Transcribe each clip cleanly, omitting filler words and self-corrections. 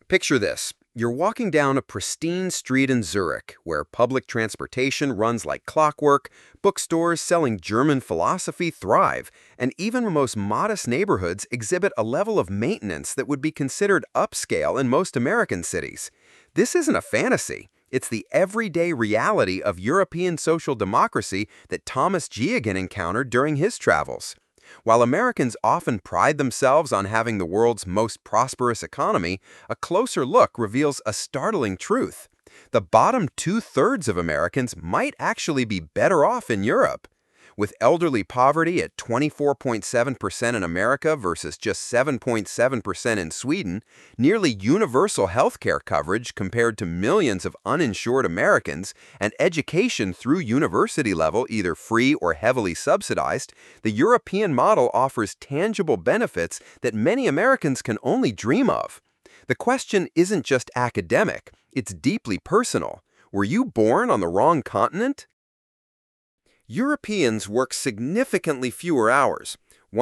Picture this. You're walking down a pristine street in Zurich, where public transportation runs like clockwork, bookstores selling German philosophy thrive, and even the most modest neighborhoods exhibit a level of maintenance that would be considered upscale in most American cities. This isn't a fantasy. It's the everyday reality of European social democracy that Thomas Giagan encountered during his travels. While Americans often pride themselves on having the world's most prosperous economy, a closer look reveals a startling truth. The bottom two-thirds of Americans might actually be better off in Europe. With elderly poverty at 24.7% in America versus just 7.7% in Sweden, nearly universal healthcare coverage compared to millions of uninsured Americans, and education through university level either free or heavily subsidized, the European model offers tangible benefits that many Americans can only dream of. The question isn't just academic, it's deeply personal. Were you born on the wrong continent? Europeans work significantly fewer hours,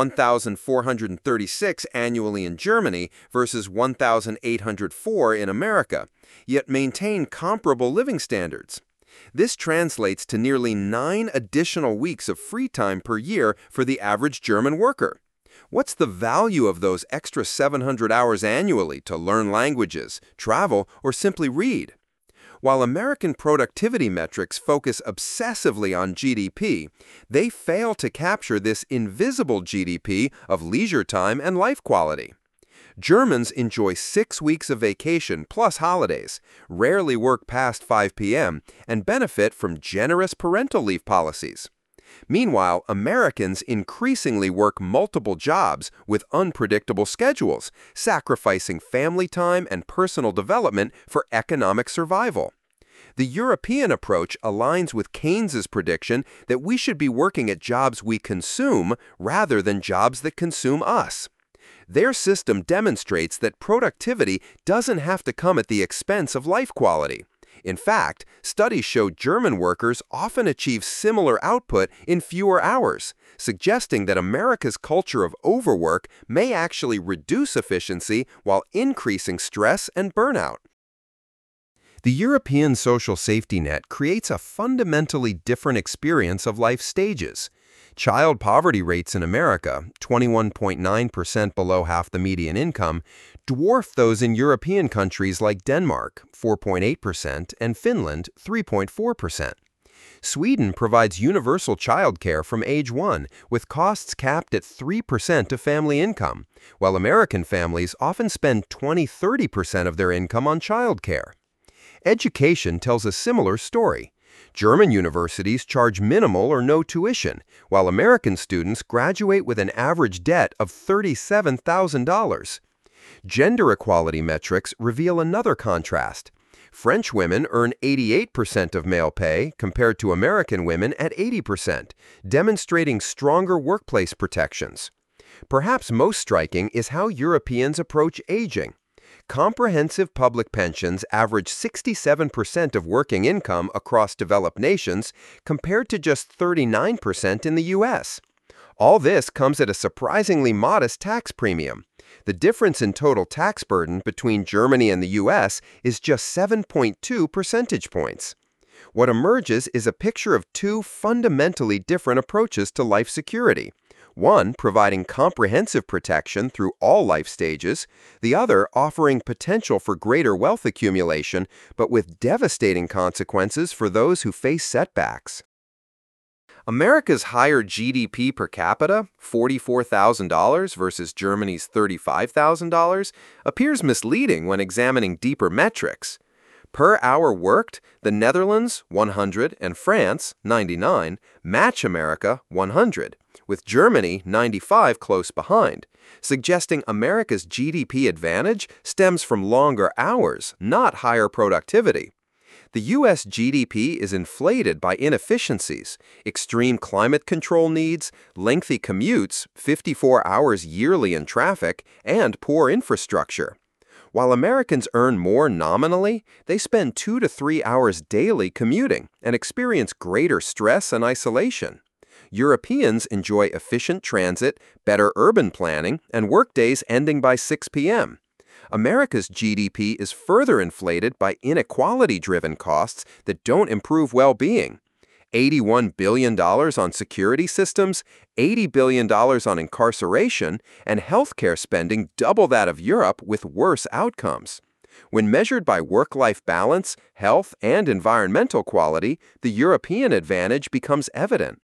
1,436 annually in Germany versus 1,804 in America, yet maintain comparable living standards. This translates to nearly 9 additional weeks of free time per year for the average German worker. What's the value of those extra 700 hours annually to learn languages, travel, or simply read? While American productivity metrics focus obsessively on GDP, they fail to capture this invisible GDP of leisure time and life quality. Germans enjoy 6 weeks of vacation plus holidays, rarely work past 5 p.m., and benefit from generous parental leave policies. Meanwhile, Americans increasingly work multiple jobs with unpredictable schedules, sacrificing family time and personal development for economic survival. The European approach aligns with Keynes's prediction that we should be working at jobs we consume rather than jobs that consume us. Their system demonstrates that productivity doesn't have to come at the expense of life quality. In fact, studies show German workers often achieve similar output in fewer hours, suggesting that America's culture of overwork may actually reduce efficiency while increasing stress and burnout. The European social safety net creates a fundamentally different experience of life stages. Child poverty rates in America, 21.9% below half the median income, dwarf those in European countries like Denmark, 4.8%, and Finland, 3.4%. Sweden provides universal childcare from age 1, with costs capped at 3% of family income, while American families often spend 20–30% of their income on childcare. Education tells a similar story. German universities charge minimal or no tuition, while American students graduate with an average debt of $37,000. Gender equality metrics reveal another contrast. French women earn 88% of male pay compared to American women at 80%, demonstrating stronger workplace protections. Perhaps most striking is how Europeans approach aging. Comprehensive public pensions average 67% of working income across developed nations compared to just 39% in the U.S. All this comes at a surprisingly modest tax premium. The difference in total tax burden between Germany and the U.S. is just 7.2 percentage points. What emerges is a picture of two fundamentally different approaches to life security. One providing comprehensive protection through all life stages, the other offering potential for greater wealth accumulation, but with devastating consequences for those who face setbacks. America's higher GDP per capita, $44,000 versus Germany's $35,000, appears misleading when examining deeper metrics. Per hour worked, the Netherlands, 100, and France, 99, match America, 100, with Germany, 95, close behind, suggesting America's GDP advantage stems from longer hours, not higher productivity. The U.S. GDP is inflated by inefficiencies, extreme climate control needs, lengthy commutes, 54 hours yearly in traffic, and poor infrastructure. While Americans earn more nominally, they spend 2 to 3 hours daily commuting and experience greater stress and isolation. Europeans enjoy efficient transit, better urban planning, and workdays ending by 6 p.m. America's GDP is further inflated by inequality-driven costs that don't improve well-being. $81 billion on security systems, $80 billion on incarceration, and healthcare spending double that of Europe with worse outcomes. When measured by work-life balance, health, and environmental quality, the European advantage becomes evident.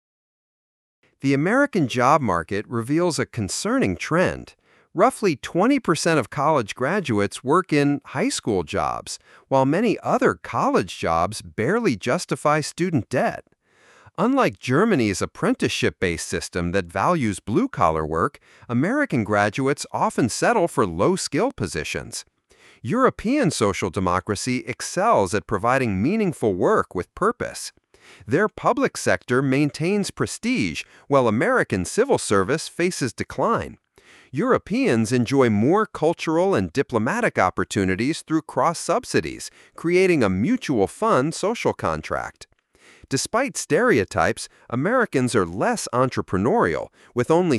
The American job market reveals a concerning trend. Roughly 20% of college graduates work in high school jobs, while many other college jobs barely justify student debt. Unlike Germany's apprenticeship-based system that values blue-collar work, American graduates often settle for low-skill positions. European social democracy excels at providing meaningful work with purpose. Their public sector maintains prestige, while American civil service faces decline. Europeans enjoy more cultural and diplomatic opportunities through cross-subsidies, creating a mutual fund social contract. Despite stereotypes, Americans are less entrepreneurial, with only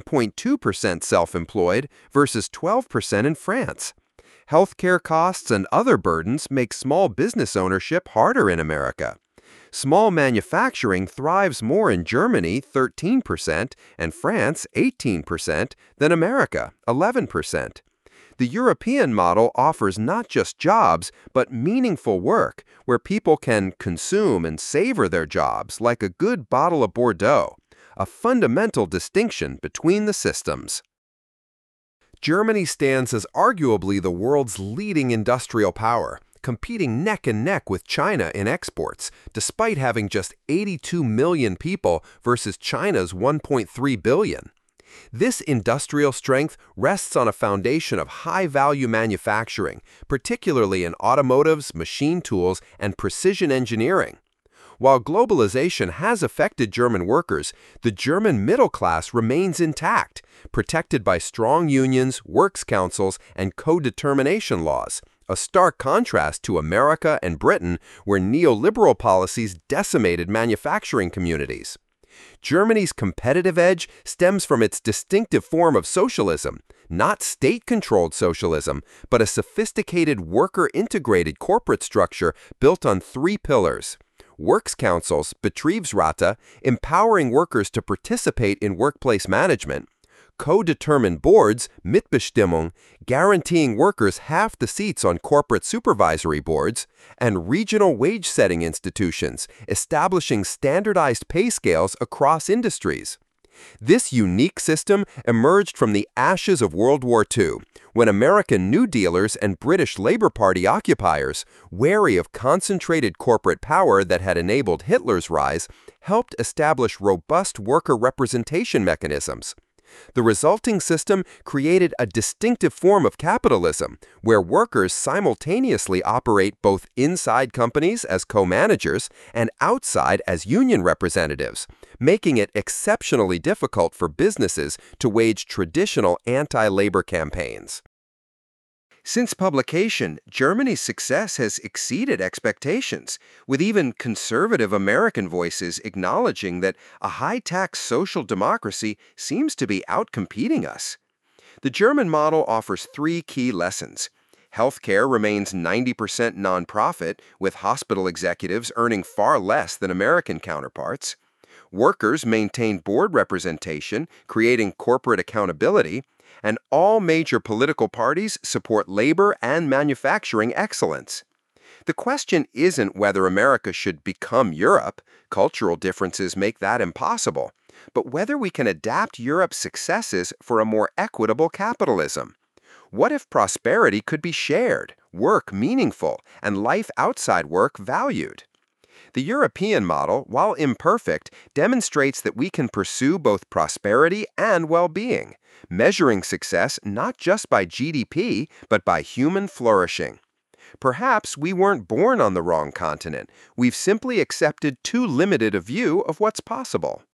7.2% self-employed versus 12% in France. Healthcare costs and other burdens make small business ownership harder in America. Small manufacturing thrives more in Germany, 13%, and France, 18%, than America, 11%. The European model offers not just jobs, but meaningful work, where people can consume and savor their jobs like a good bottle of Bordeaux, a fundamental distinction between the systems. Germany stands as arguably the world's leading industrial power, competing neck and neck with China in exports, despite having just 82 million people versus China's 1.3 billion. This industrial strength rests on a foundation of high-value manufacturing, particularly in automotives, machine tools, and precision engineering. While globalization has affected German workers, the German middle class remains intact, protected by strong unions, works councils, and co-determination laws, a stark contrast to America and Britain, where neoliberal policies decimated manufacturing communities. Germany's competitive edge stems from its distinctive form of socialism, not state-controlled socialism, but a sophisticated worker-integrated corporate structure built on three pillars: works councils, Betriebsräte, empowering workers to participate in workplace management; co-determined boards, Mitbestimmung, guaranteeing workers half the seats on corporate supervisory boards; and regional wage-setting institutions, establishing standardized pay scales across industries. This unique system emerged from the ashes of World War II, when American New Dealers and British Labour Party occupiers, wary of concentrated corporate power that had enabled Hitler's rise, helped establish robust worker representation mechanisms. The resulting system created a distinctive form of capitalism, where workers simultaneously operate both inside companies as co-managers and outside as union representatives, making it exceptionally difficult for businesses to wage traditional anti-labor campaigns. Since publication, Germany's success has exceeded expectations, with even conservative American voices acknowledging that a high-tax social democracy seems to be outcompeting us. The German model offers three key lessons. Healthcare remains 90% nonprofit, with hospital executives earning far less than American counterparts. Workers maintain board representation, creating corporate accountability, and all major political parties support labor and manufacturing excellence. The question isn't whether America should become Europe, cultural differences make that impossible, but whether we can adapt Europe's successes for a more equitable capitalism. What if prosperity could be shared, work meaningful, and life outside work valued? The European model, while imperfect, demonstrates that we can pursue both prosperity and well-being, measuring success not just by GDP, but by human flourishing. Perhaps we weren't born on the wrong continent. We've simply accepted too limited a view of what's possible.